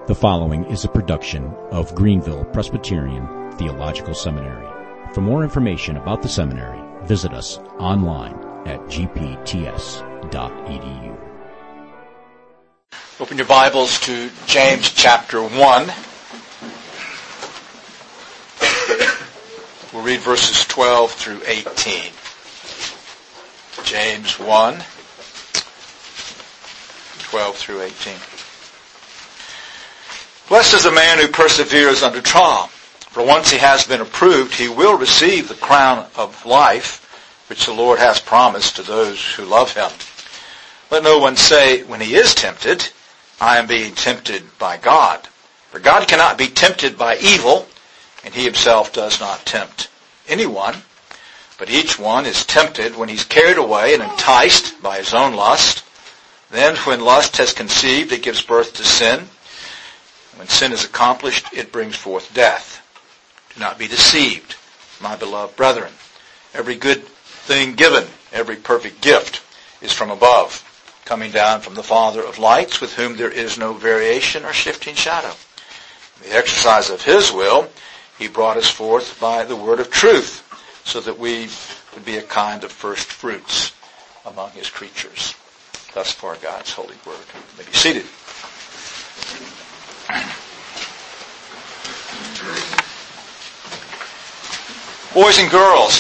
The following is a production of Greenville Presbyterian Theological Seminary. For more information about the seminary, visit us online at gpts.edu. Open your Bibles to James chapter 1. We'll read verses 12 through 18. James 1, 12 through 18. Blessed is the man who perseveres under trial, for once he has been approved, he will receive the crown of life, which the Lord has promised to those who love him. Let no one say, when he is tempted, I am being tempted by God. For God cannot be tempted by evil, and he himself does not tempt anyone. But each one is tempted when he's carried away and enticed by his own lust. Then when lust has conceived, it gives birth to sin. When sin is accomplished, it brings forth death. Do not be deceived, my beloved brethren. Every good thing given, every perfect gift is from above, coming down from the Father of lights, with whom there is no variation or shifting shadow. In the exercise of his will, he brought us forth by the word of truth, so that we would be a kind of first fruits among his creatures. Thus far, God's holy word. You may be seated. Boys and girls,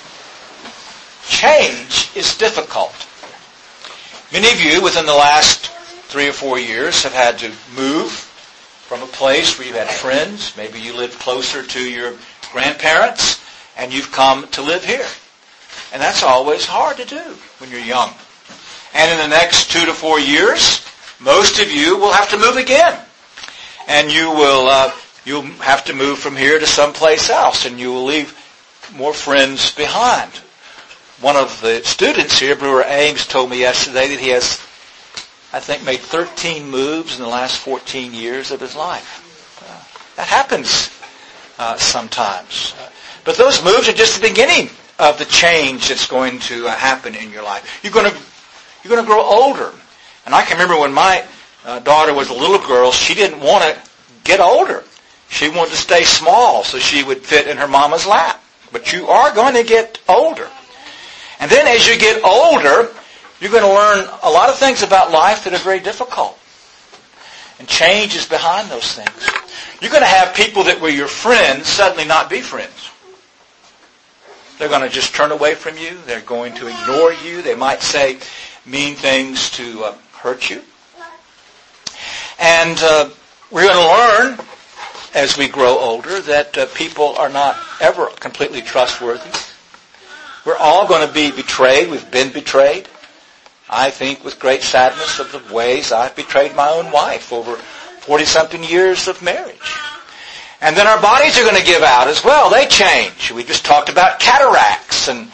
change is difficult. Many of you within the last 3 or 4 years have had to move from a place where you've had friends. Maybe you lived closer to your grandparents and you've come to live here. And that's always hard to do when you're young. And in the next 2 to 4 years, most of you will have to move again. And you'll have to move from here to someplace else, and you will leave more friends behind. One of the students here, Brewer Ames, told me yesterday that he has, I think, made 13 moves in the last 14 years of his life. That happens sometimes. But those moves are just the beginning of the change that's going to happen in your life. You're going to grow older. And I can remember when my daughter was a little girl, she didn't want to get older. She wanted to stay small so she would fit in her mama's lap. But you are going to get older. And then as you get older, you're going to learn a lot of things about life that are very difficult. And change is behind those things. You're going to have people that were your friends suddenly not be friends. They're going to just turn away from you. They're going to ignore you. They might say mean things to hurt you. And we're going to learn as we grow older that people are not ever completely trustworthy. We're all going to be betrayed. We've been betrayed. I think with great sadness of the ways I've betrayed my own wife over 40-something years of marriage. And then our bodies are going to give out as well. They change. We just talked about cataracts, and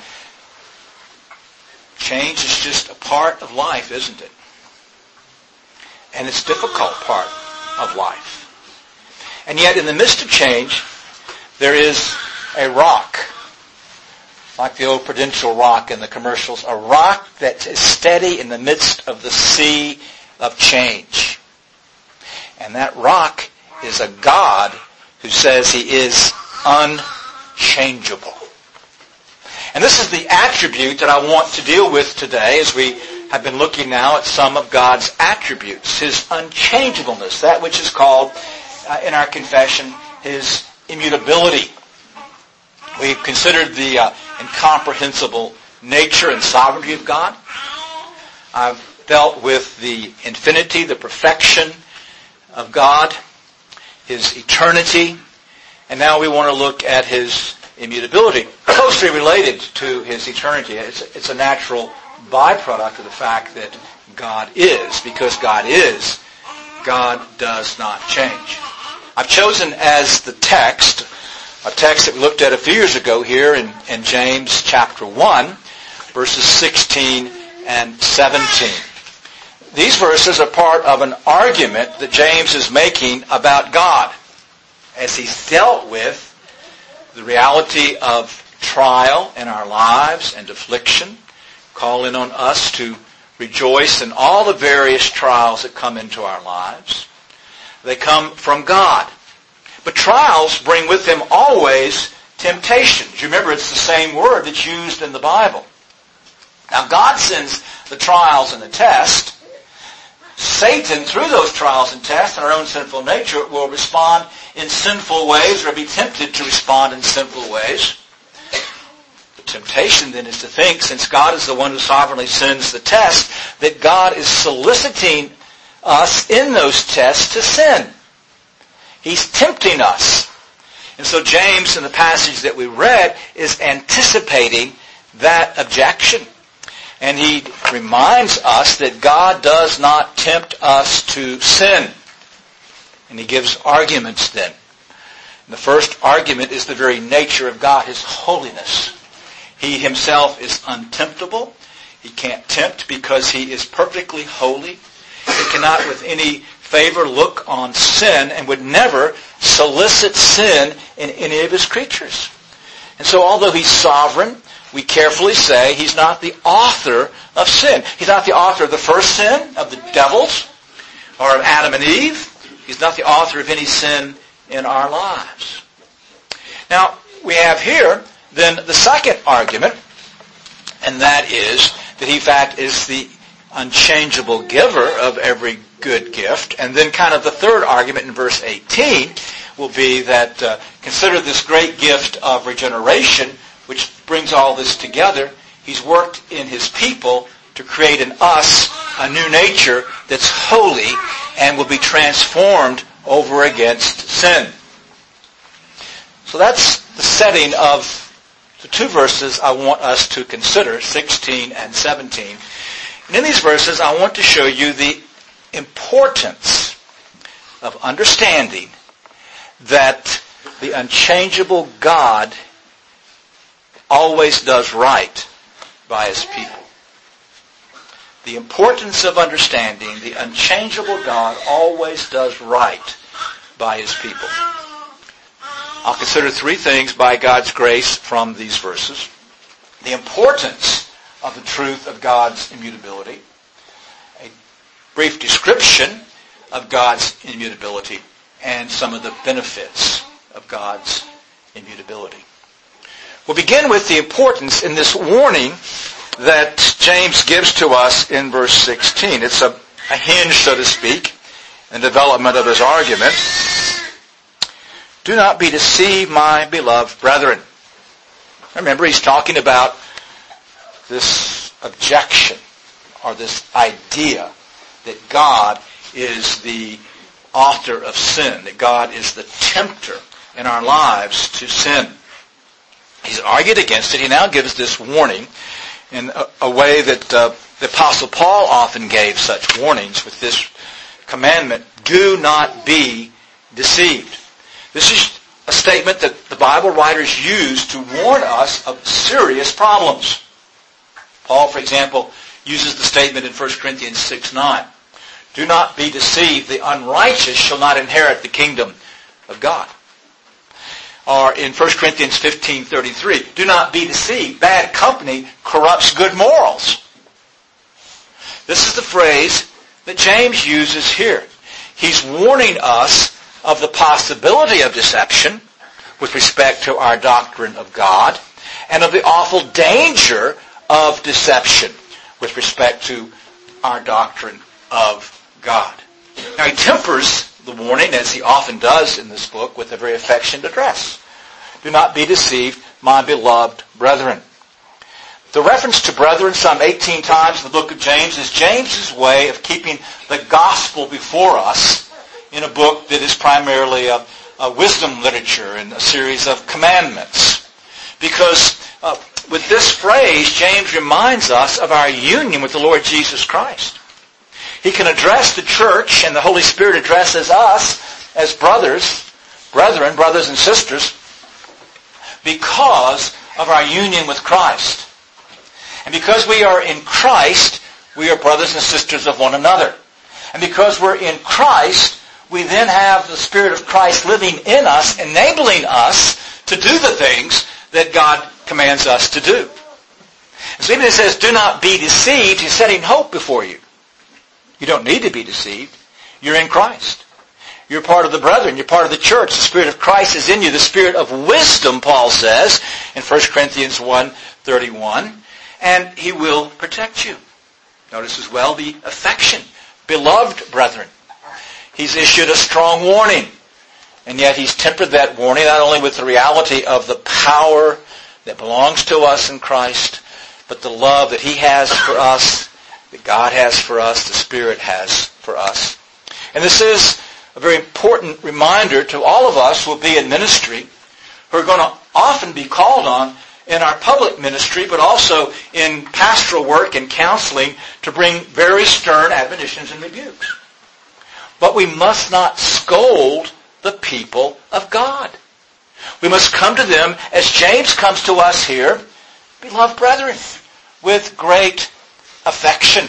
change is just a part of life, isn't it? And it's a difficult part of life. And yet in the midst of change, there is a rock, like the old Prudential rock in the commercials, a rock that is steady in the midst of the sea of change. And that rock is a God who says he is unchangeable. And this is the attribute that I want to deal with today as we have been looking now at some of God's attributes. His unchangeableness, that which is called in our confession his immutability. We've considered the incomprehensible nature and sovereignty of God. I've dealt with the infinity, the perfection of God, his eternity, and now we want to look at his immutability, closely related to his eternity. It's a natural byproduct of the fact that God is. Because God is, God does not change. I've chosen as the text, a text that we looked at a few years ago here in James chapter 1, verses 16 and 17. These verses are part of an argument that James is making about God as he's dealt with the reality of trial in our lives and affliction, calling on us to rejoice in all the various trials that come into our lives. They come from God. But trials bring with them always temptations. You remember, it's the same word that's used in the Bible. Now, God sends the trials and the test. Satan, through those trials and tests and our own sinful nature, will respond in sinful ways or be tempted to respond in sinful ways. The temptation then is to think, since God is the one who sovereignly sends the test, that God is soliciting us in those tests to sin. He's tempting us. And so James, in the passage that we read, is anticipating that objection. And he reminds us that God does not tempt us to sin. And he gives arguments then. And the first argument is the very nature of God, His holiness. He Himself is untemptable. He can't tempt because He is perfectly holy. He cannot with any favor look on sin and would never solicit sin in any of His creatures. And so although He's sovereign, we carefully say He's not the author of sin. He's not the author of the first sin, of the devils, or of Adam and Eve. He's not the author of any sin in our lives. Now, we have here then the second argument, and that is that He, in fact, is the unchangeable giver of every good gift. And then kind of the third argument in verse 18 will be that consider this great gift of regeneration, which brings all this together. He's worked in His people to create in us a new nature that's holy and will be transformed over against sin. So that's the setting of the two verses I want us to consider, 16 and 17. And in these verses, I want to show you the importance of understanding that the unchangeable God always does right by His people. The importance of understanding the unchangeable God always does right by His people. I'll consider three things by God's grace from these verses. The importance of the truth of God's immutability, a brief description of God's immutability, and some of the benefits of God's immutability. We'll begin with the importance in this warning that James gives to us in verse 16. It's a hinge, so to speak, in the development of his argument. Do not be deceived, my beloved brethren. Remember, he's talking about this objection or this idea that God is the author of sin, that God is the tempter in our lives to sin. He's argued against it. He now gives this warning in a way that the Apostle Paul often gave such warnings with this commandment, do not be deceived. This is a statement that the Bible writers use to warn us of serious problems. Paul, for example, uses the statement in 1 Corinthians 6:9. Do not be deceived, the unrighteous shall not inherit the kingdom of God. Or in 1 Corinthians 15:33, do not be deceived, bad company corrupts good morals. This is the phrase that James uses here. He's warning us of the possibility of deception with respect to our doctrine of God, and of the awful danger of deception with respect to our doctrine of God. Now he tempers the warning, as he often does in this book, with a very affectionate address. Do not be deceived, my beloved brethren. The reference to brethren some 18 times in the book of James is James's way of keeping the gospel before us in a book that is primarily a wisdom literature and a series of commandments. Because with this phrase, James reminds us of our union with the Lord Jesus Christ. He can address the church, and the Holy Spirit addresses us as brothers and sisters, because of our union with Christ. And because we are in Christ, we are brothers and sisters of one another. And because we're in Christ, we then have the Spirit of Christ living in us, enabling us to do the things that God commands us to do. And so even it says, do not be deceived, he's setting hope before you. You don't need to be deceived. You're in Christ. You're part of the brethren. You're part of the church. The Spirit of Christ is in you. The Spirit of wisdom, Paul says in 1 Corinthians 1:31. And He will protect you. Notice as well the affection. Beloved brethren. He's issued a strong warning. And yet He's tempered that warning not only with the reality of the power that belongs to us in Christ, but the love that He has for us, that God has for us, the Spirit has for us. And this is a very important reminder to all of us who will be in ministry, who are going to often be called on in our public ministry, but also in pastoral work and counseling to bring very stern admonitions and rebukes. But we must not scold the people of God. We must come to them as James comes to us here, beloved brethren, with great affection.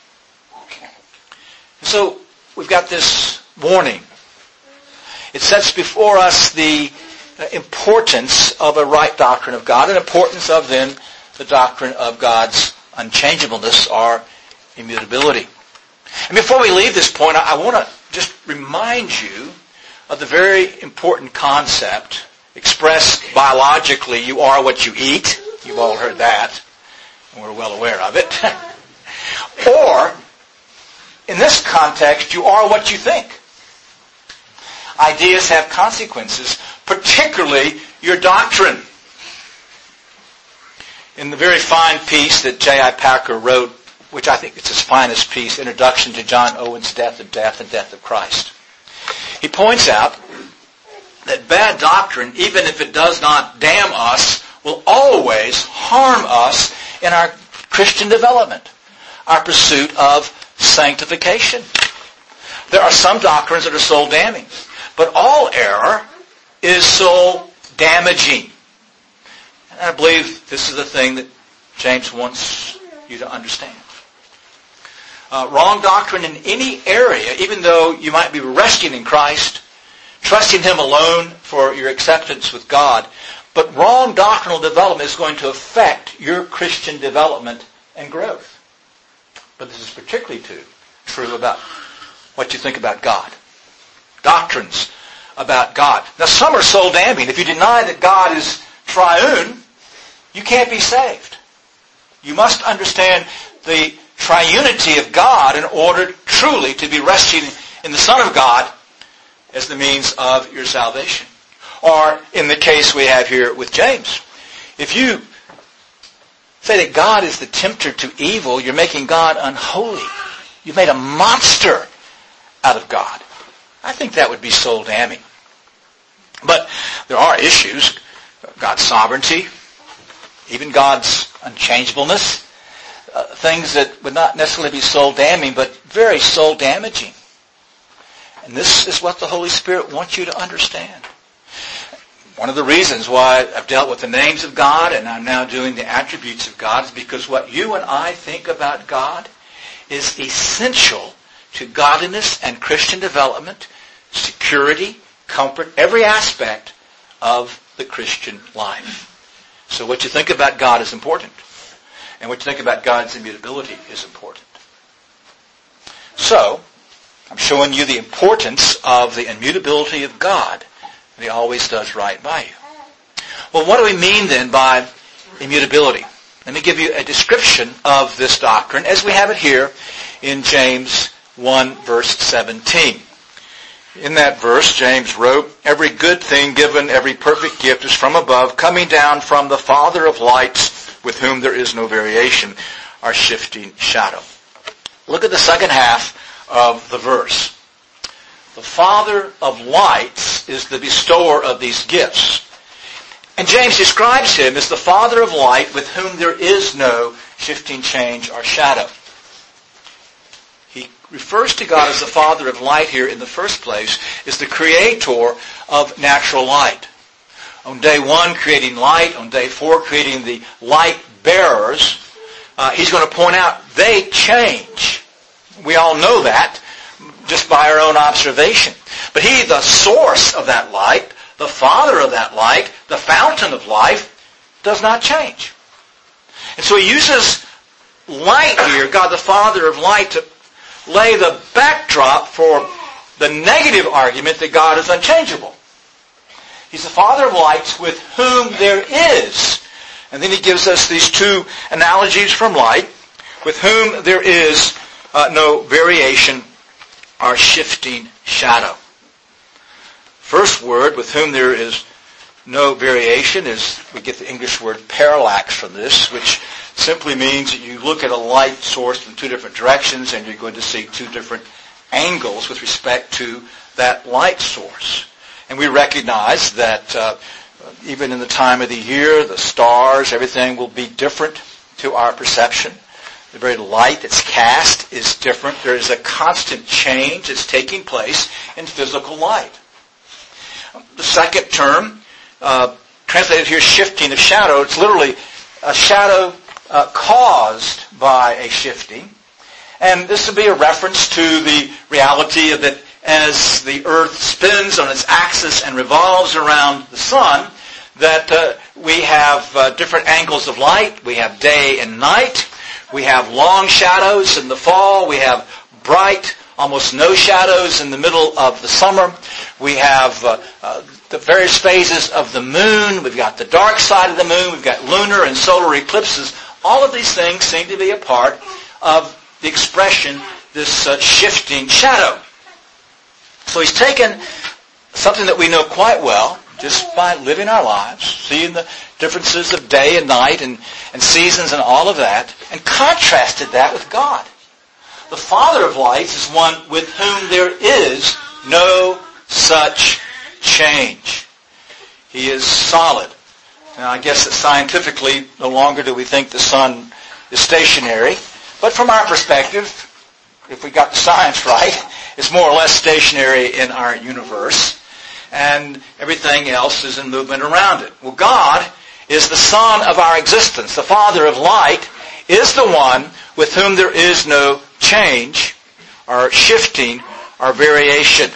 So we've got this warning. It sets before us the importance of a right doctrine of God, and importance of then the doctrine of God's unchangeableness or immutability. And before we leave this point, I want to just remind you of the very important concept expressed biologically: you are what you eat. You've all heard that, and we're well aware of it. Or, in this context, you are what you think. Ideas have consequences, particularly your doctrine. In the very fine piece that J.I. Packer wrote, which I think is his finest piece, Introduction to John Owen's Death and Death of Christ, he points out that bad doctrine, even if it does not damn us, will always harm us in our Christian development, our pursuit of sanctification. There are some doctrines that are soul damning, but all error is soul damaging. And I believe this is the thing that James wants you to understand. Wrong doctrine in any area, even though you might be resting in Christ, trusting Him alone for your acceptance with God, but wrong doctrinal development is going to affect your Christian development and growth. But this is particularly true about what you think about God. Doctrines about God. Now, some are soul damning. If you deny that God is triune, you can't be saved. You must understand the triunity of God in order truly to be resting in the Son of God as the means of your salvation. Or, in the case we have here with James, if you say that God is the tempter to evil, you're making God unholy. You've made a monster out of God. I think that would be soul damning. But there are issues. God's sovereignty, even God's unchangeableness, things that would not necessarily be soul damning, but very soul damaging. And this is what the Holy Spirit wants you to understand. One of the reasons why I've dealt with the names of God and I'm now doing the attributes of God is because what you and I think about God is essential to godliness and Christian development, security, comfort, every aspect of the Christian life. So what you think about God is important. And what you think about God's immutability is important. So, I'm showing you the importance of the immutability of God. And He always does right by you. Well, what do we mean then by immutability? Let me give you a description of this doctrine as we have it here in James 1 verse 17. In that verse, James wrote, "Every good thing given, every perfect gift is from above, coming down from the Father of lights, with whom there is no variation or shifting shadow." Look at the second half of the verse. The Father of lights is the bestower of these gifts. And James describes Him as the Father of light, with whom there is no shifting change or shadow. He refers to God as the Father of light here in the first place, as the creator of natural light. On day 1, creating light. On day 4, creating the light bearers. He's going to point out they change. We all know that just by our own observation. But He, the source of that light, the Father of that light, the fountain of life, does not change. And so He uses light here, God the Father of light, to lay the backdrop for the negative argument that God is unchangeable. He's the Father of lights with whom there is. And then he gives us these two analogies from light, with whom there is no variation or shifting shadow. First word, with whom there is no variation, is, we get the English word parallax from this, which simply means that you look at a light source from two different directions and you're going to see two different angles with respect to that light source. And we recognize that even in the time of the year, the stars, everything will be different to our perception. The very light that's cast is different. There is a constant change that's taking place in physical light. The second term, translated here shifting of shadow, it's literally a shadow caused by a shifting. And this would be a reference to the reality of that as the earth spins on its axis and revolves around the sun, that we have different angles of light. We have day and night. We have long shadows in the fall. We have bright, almost no shadows in the middle of the summer. We have the various phases of the moon. We've got the dark side of the moon. We've got lunar and solar eclipses. All of these things seem to be a part of the expression, this shifting shadow. So he's taken something that we know quite well, just by living our lives, seeing the differences of day and night and seasons and all of that, and contrasted that with God. The Father of lights is one with whom there is no such change. He is solid. Now, I guess that scientifically, no longer do we think the sun is stationary, but from our perspective, if we got the science right, it's more or less stationary in our universe, and everything else is in movement around it. Well, God is the Son of our existence. The Father of light is the one with whom there is no change, or shifting, or variation.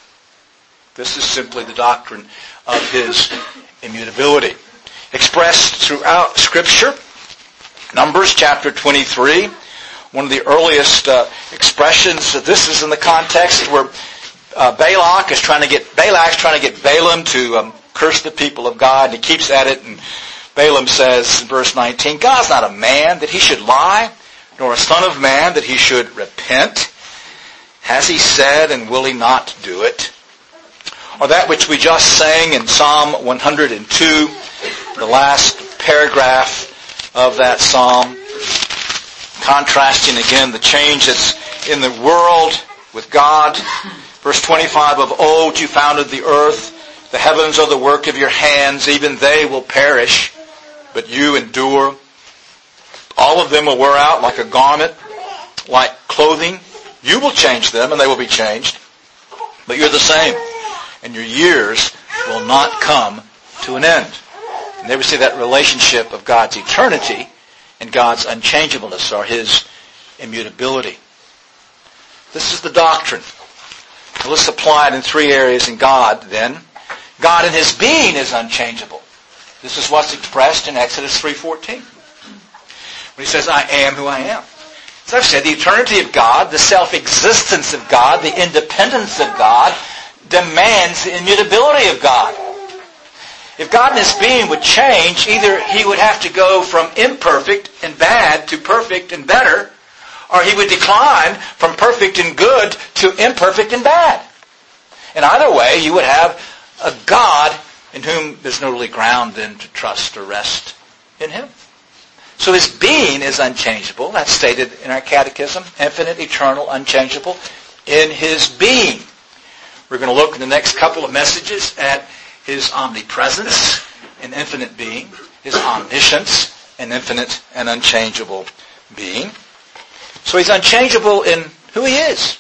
This is simply the doctrine of His immutability. Expressed throughout Scripture, Numbers chapter 23, one of the earliest expressions. This is in the context where Balak's trying to get Balaam to curse the people of God, and he keeps at it, and Balaam says in verse 19, God's not a man that he should lie, nor a son of man that he should repent. Has he said, and will he not do it? Or that which we just sang in Psalm 102, the last paragraph of that psalm, contrasting again the change that's in the world with God. Verse 25, of old you founded the earth, the heavens are the work of your hands, even they will perish, but you endure. All of them will wear out like a garment, like clothing. You will change them, and they will be changed. But you're the same, and your years will not come to an end. And there we see that relationship of God's eternity and God's unchangeableness, or His immutability. This is the doctrine. Now let's apply it in three areas in God, then. God in His being is unchangeable. This is what's expressed in Exodus 3:14. When He says, I am who I am. As I've said, the eternity of God, the self-existence of God, the independence of God, demands the immutability of God. If God in His being would change, either He would have to go from imperfect and bad to perfect and better, or He would decline from perfect and good to imperfect and bad. In either way, you would have a God in whom there's no really ground then to trust or rest in Him. So His being is unchangeable. That's stated in our catechism. Infinite, eternal, unchangeable in His being. We're going to look in the next couple of messages at His omnipresence and infinite being, His omniscience and infinite and unchangeable being. So He's unchangeable in who He is.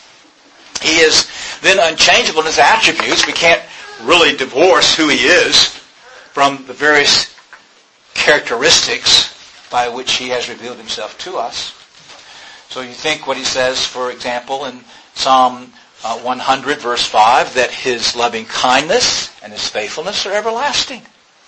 He is then unchangeable in His attributes. We can't really divorce who He is from the various characteristics by which He has revealed Himself to us. So you think what He says, for example, in Psalm 100 verse 5, that His loving kindness and His faithfulness are everlasting.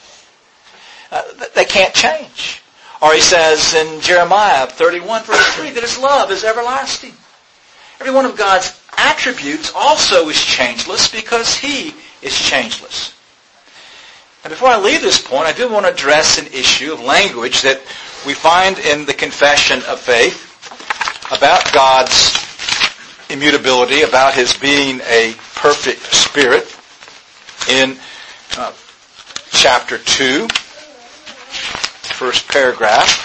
They can't change. Or He says in Jeremiah 31 verse 3 that His love is everlasting. Every one of God's attributes also is changeless because He is changeless. Now, before I leave this point, I do want to address an issue of language that we find in the Confession of Faith about God's immutability, about His being a perfect Spirit. In chapter 2, first paragraph,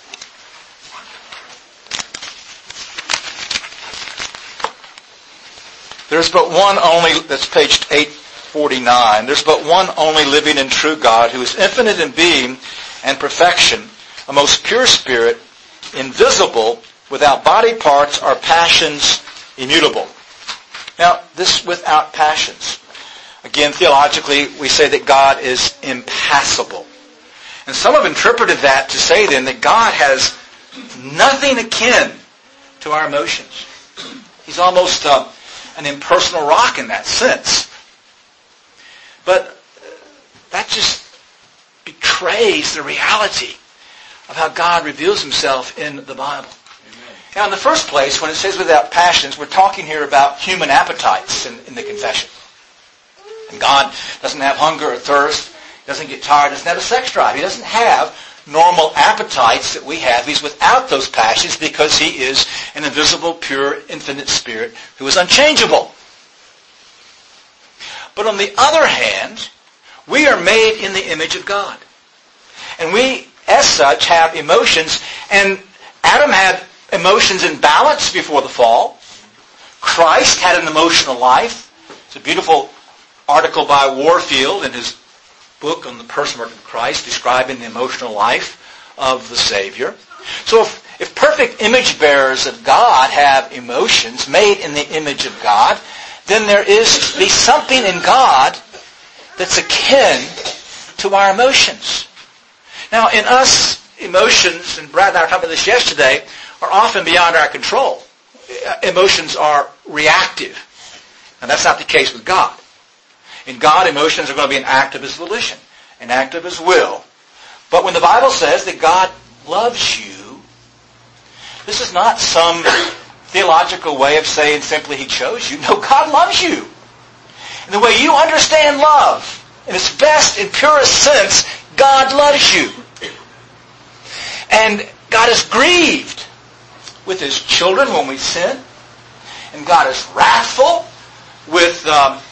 there's but one only, that's page 849, there's but one only living and true God who is infinite in being and perfection, a most pure Spirit, invisible, without body parts or passions, immutable. Now, this without passions. Again, theologically, we say that God is impassible. And some have interpreted that to say then that God has nothing akin to our emotions. He's almost an impersonal rock in that sense. But that just betrays the reality of how God reveals Himself in the Bible. Amen. Now, in the first place, when it says without passions, we're talking here about human appetites in the confession. And God doesn't have hunger or thirst. He doesn't get tired. He doesn't have a sex drive. He doesn't have normal appetites that we have. He's without those passions because He is an invisible, pure, infinite Spirit who is unchangeable. But on the other hand, we are made in the image of God. And we, as such, have emotions. And Adam had emotions in balance before the fall. Christ had an emotional life. It's a beautiful article by Warfield in his book on the person work of Christ describing the emotional life of the Savior. So if perfect image bearers of God have emotions made in the image of God, then there is to be something in God that's akin to our emotions. Now, in us, emotions, and Brad and I were talking about this yesterday, are often beyond our control. Emotions are reactive. And that's not the case with God. In God, emotions are going to be an act of His volition, an act of His will. But when the Bible says that God loves you, this is not some theological way of saying simply He chose you. No, God loves you. And the way you understand love, in its best and purest sense, God loves you. And God is grieved with His children when we sin. And God is wrathful with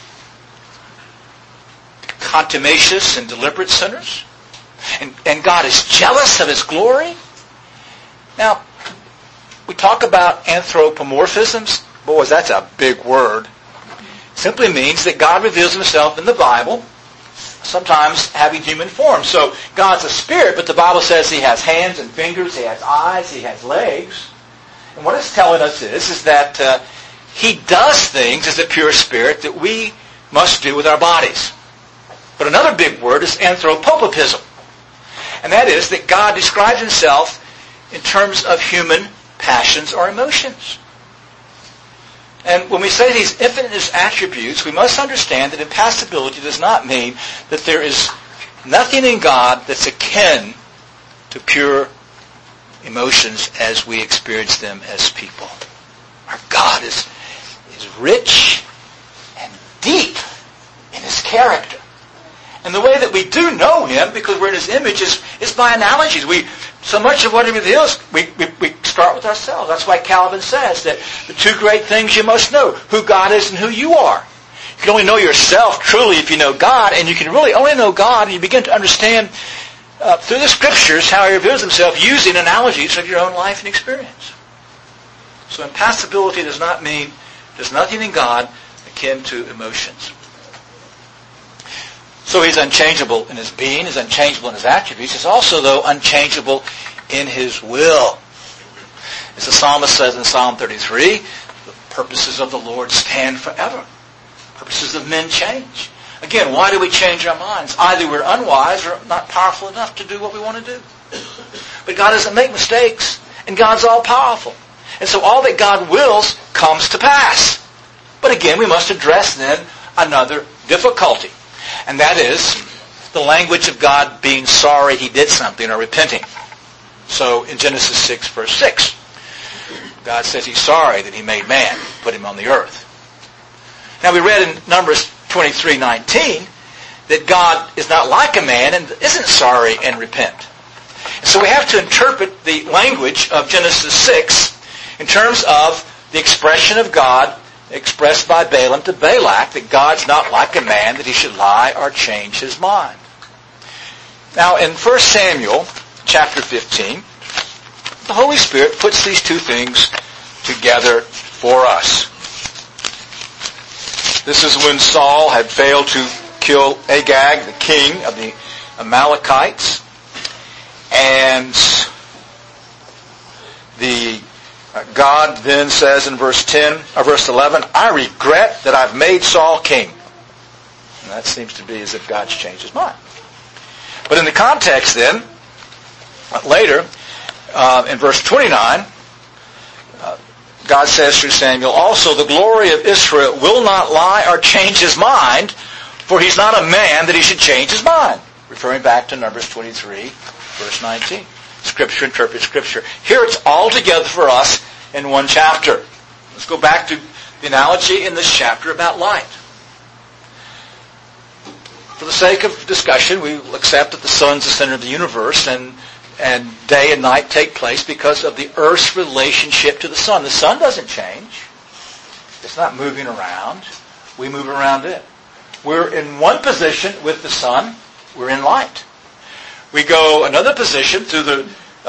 contumacious and deliberate sinners. And God is jealous of His glory. Now, we talk about anthropomorphisms. Boys, that's a big word. It simply means that God reveals Himself in the Bible, sometimes having human form. So God's a spirit, but the Bible says He has hands and fingers, He has eyes, He has legs. And what it's telling us is that He does things as a pure spirit that we must do with our bodies. But another big word is anthropopopism. And that is that God describes Himself in terms of human passions or emotions. And when we say these infinite attributes, we must understand that impassibility does not mean that there is nothing in God that's akin to pure emotions as we experience them as people. Our God is rich and deep in His character. And the way that we do know Him, because we're in His image, is by analogies. So much of what He reveals, we start with ourselves. That's why Calvin says that the two great things you must know, who God is and who you are. You can only know yourself truly if you know God, and you can really only know God, and you begin to understand through the Scriptures how He reveals Himself using analogies of your own life and experience. So impassibility does not mean there's nothing in God akin to emotions. So He's unchangeable in His being, He's unchangeable in His attributes. He's also, though, unchangeable in His will. As the psalmist says in Psalm 33, the purposes of the Lord stand forever. Purposes of men change. Again, why do we change our minds? Either we're unwise or not powerful enough to do what we want to do. But God doesn't make mistakes, and God's all-powerful. And so all that God wills comes to pass. But again, we must address then another difficulty. And that is the language of God being sorry He did something or repenting. So in Genesis 6, verse 6, God says he's sorry that he made man, put him on the earth. Now we read in Numbers 23:19 that God is not like a man and isn't sorry and repent. So we have to interpret the language of Genesis 6 in terms of the expression of God expressed by Balaam to Balak, that God's not like a man that he should lie or change his mind. Now in 1 Samuel chapter 15, the Holy Spirit puts these two things together for us. This is when Saul had failed to kill Agag, the king of the Amalekites. And God then says in verse 11, I regret that I've made Saul king. And that seems to be as if God's changed his mind. But in the context then, later, in verse 29, God says through Samuel, also the glory of Israel will not lie or change his mind, for he's not a man that he should change his mind. Referring back to Numbers 23, verse 19. Scripture interprets Scripture. Here it's all together for us in one chapter. Let's go back to the analogy in this chapter about light. For the sake of discussion, we will accept that the sun's the center of the universe, and day and night take place because of the earth's relationship to the sun. The sun doesn't change. It's not moving around. We move around it. We're in one position with the sun. We're in light. We go another position through the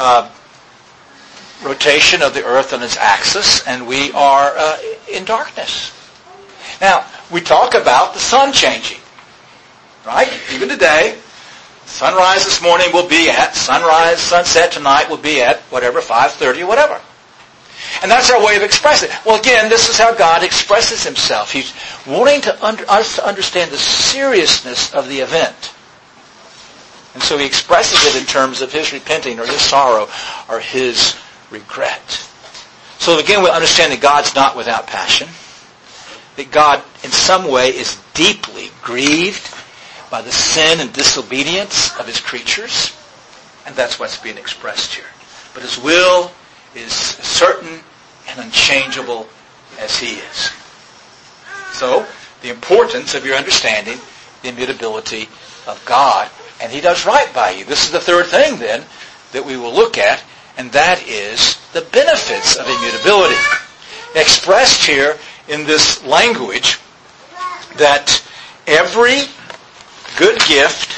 rotation of the earth on its axis, and we are in darkness. Now, we talk about the sun changing. Right? Even today, sunrise this morning will be at, sunset tonight will be at, whatever, 5:30 or whatever. And that's our way of expressing it. Well, again, this is how God expresses himself. He's wanting us to understand the seriousness of the event. And so he expresses it in terms of his repenting or his sorrow or his regret. So again, we understand that God's not without passion. That God, in some way, is deeply grieved by the sin and disobedience of his creatures. And that's what's being expressed here. But his will is certain and unchangeable as he is. So, the importance of your understanding the immutability of God. And he does right by you. This is the third thing, then, that we will look at, and that is the benefits of immutability. Expressed here in this language that every good gift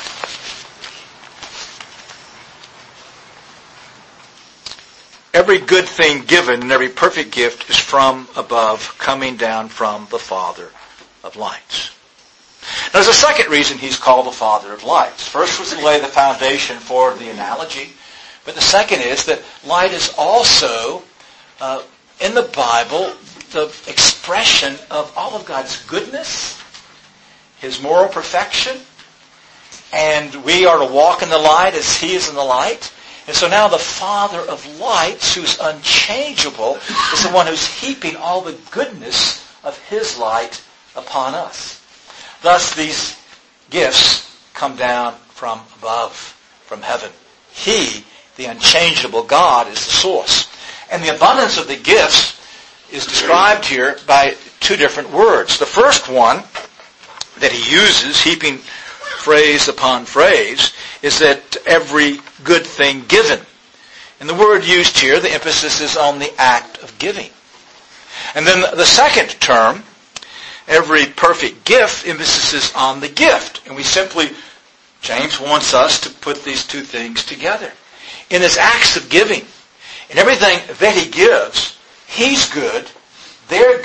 every good thing given and every perfect gift is from above, coming down from the Father of lights. Now, there's a second reason he's called the Father of lights. First was to lay the foundation for the analogy, but the second is that light is also, in the Bible, the expression of all of God's goodness, his moral perfection, and we are to walk in the light as he is in the light. And so now the Father of lights, who's unchangeable, is the one who's heaping all the goodness of his light upon us. Thus these gifts come down from above, from heaven. He, the unchangeable God, is the source. And the abundance of the gifts is described here by two different words. The first one that he uses, heaping phrase upon phrase, is that every good thing given. And the word used here, the emphasis is on the act of giving. And then the second term, every perfect gift, emphasis is on the gift. And we simply, James wants us to put these two things together. In his acts of giving, in everything that he gives, he's good, they're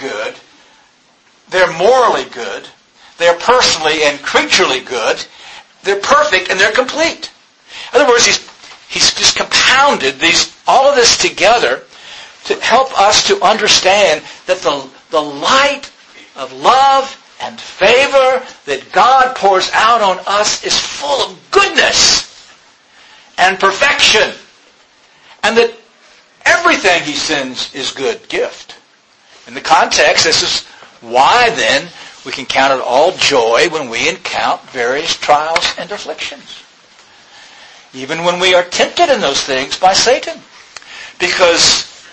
morally good, they're personally and creaturely good, they're perfect, and they're complete. In other words, he's just compounded all of this together to help us to understand that the light of love and favor that God pours out on us is full of goodness and perfection. And that everything he sends is good gift. In the context, this is why then we can count it all joy when we encounter various trials and afflictions. Even when we are tempted in those things by Satan. Because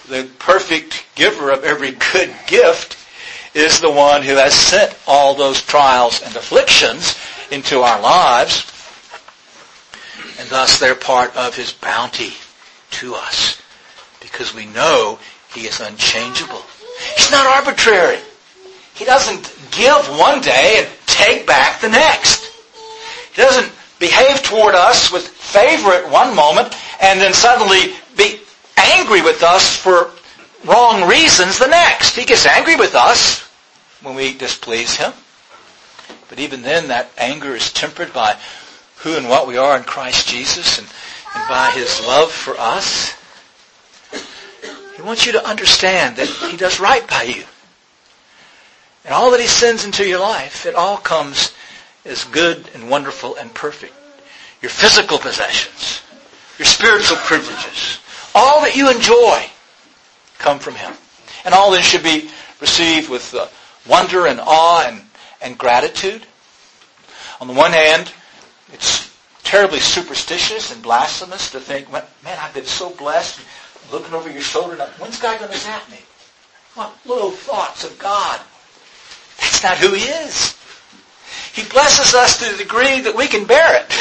the perfect giver of every good gift, is the one who has sent all those trials and afflictions into our lives. And thus they're part of His bounty to us, because we know He is unchangeable. He's not arbitrary. He doesn't give one day and take back the next. He doesn't behave toward us with favor at one moment and then suddenly be angry with us for wrong reasons the next. He gets angry with us when we displease Him. But even then, that anger is tempered by who and what we are in Christ Jesus and by His love for us. He wants you to understand that He does right by you. And all that He sends into your life, it all comes as good and wonderful and perfect. Your physical possessions, your spiritual privileges, all that you enjoy come from Him. And all this should be received with wonder and awe and gratitude. On the one hand, it's terribly superstitious and blasphemous to think, man, I've been so blessed, looking over your shoulder, when's God going to zap me? What little thoughts of God. That's not who He is. He blesses us to the degree that we can bear it.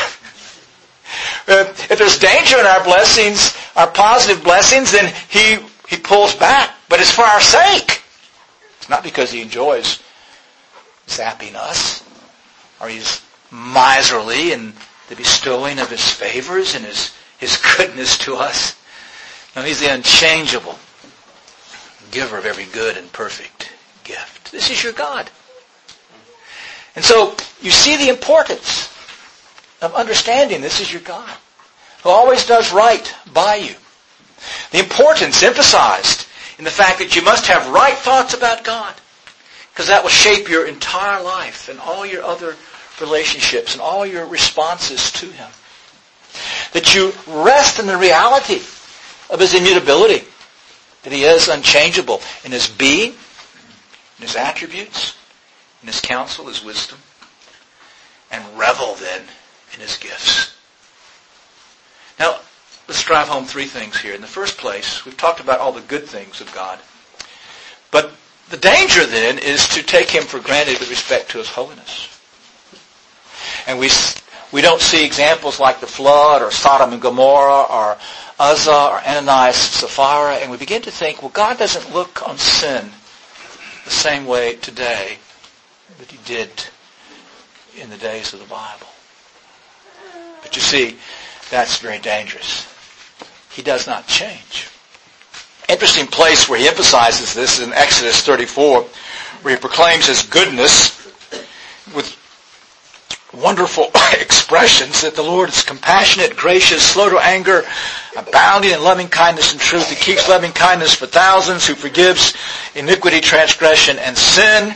If there's danger in our blessings, our positive blessings, then He pulls back. But it's for our sake. It's not because He enjoys zapping us, or He's miserly in the bestowing of His favors and His goodness to us. No, He's the unchangeable giver of every good and perfect gift. This is your God. And so you see the importance of understanding this is your God, who always does right by you. The importance emphasized in the fact that you must have right thoughts about God, because that will shape your entire life and all your other relationships and all your responses to Him. That you rest in the reality of His immutability, that He is unchangeable in His being, in His attributes, in His counsel, His wisdom, and revel then in His gifts. Now, let's drive home three things here. In the first place, we've talked about all the good things of God. But the danger then is to take Him for granted with respect to His holiness. And we don't see examples like the flood or Sodom and Gomorrah or Uzzah or Ananias and Sapphira, and we begin to think, well, God doesn't look on sin the same way today that He did in the days of the Bible. But you see, that's very dangerous. He does not change. Interesting place where He emphasizes this is in Exodus 34, where He proclaims His goodness with wonderful expressions that the Lord is compassionate, gracious, slow to anger, abounding in loving kindness and truth. He keeps loving kindness for thousands, who forgives iniquity, transgression, and sin.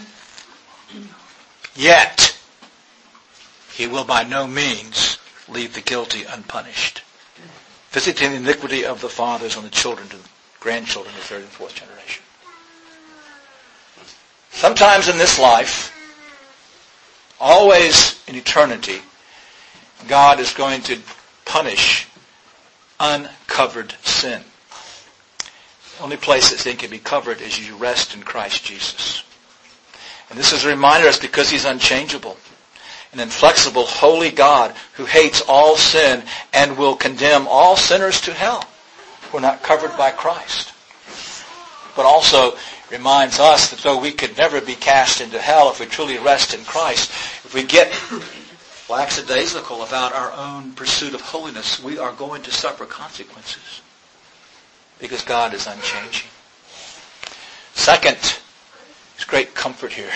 Yet, He will by no means leave the guilty unpunished, visiting the iniquity of the fathers on the children to the grandchildren, the third and fourth generation. Sometimes in this life, always in eternity, God is going to punish uncovered sin. The only place that sin can be covered is you rest in Christ Jesus. And this is a reminder to us because He's unchangeable, an inflexible, holy God who hates all sin and will condemn all sinners to hell who are not covered by Christ. But also reminds us that though we could never be cast into hell if we truly rest in Christ, if we get lackadaisical about our own pursuit of holiness, we are going to suffer consequences because God is unchanging. Second, there's great comfort here.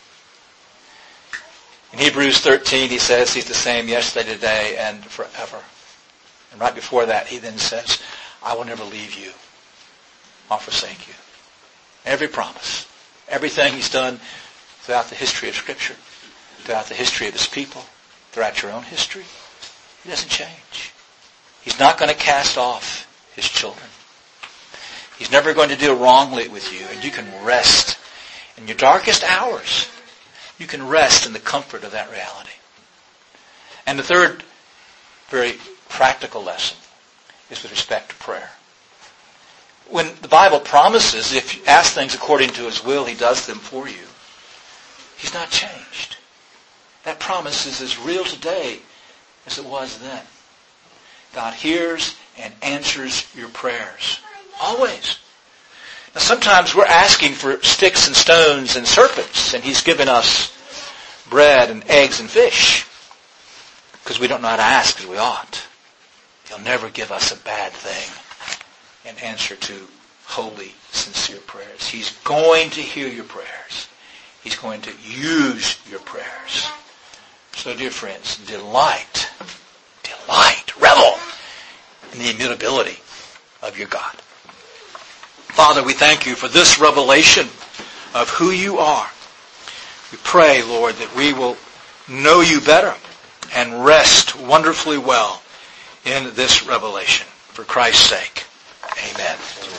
In Hebrews 13, he says He's the same yesterday, today, and forever. And right before that, he then says, I will never leave you or forsake you. Every promise, everything He's done throughout the history of Scripture, throughout the history of His people, throughout your own history, He doesn't change. He's not going to cast off His children. He's never going to deal wrongly with you, and you can rest in your darkest hours. You can rest in the comfort of that reality. And the third very practical lesson is with respect to prayer. when the Bible promises if you ask things according to His will, He does them for you, He's not changed. That promise is as real today as it was then. God hears and answers your prayers. Always. Now sometimes we're asking for sticks and stones and serpents, and He's given us bread and eggs and fish because we don't know how to ask as we ought. He'll never give us a bad thing in answer to holy, sincere prayers. He's going to hear your prayers. He's going to use your prayers. So, dear friends, delight, revel in the immutability of your God. Father, we thank you for this revelation of who you are. We pray, Lord, that we will know you better and rest wonderfully well in this revelation. For Christ's sake, amen.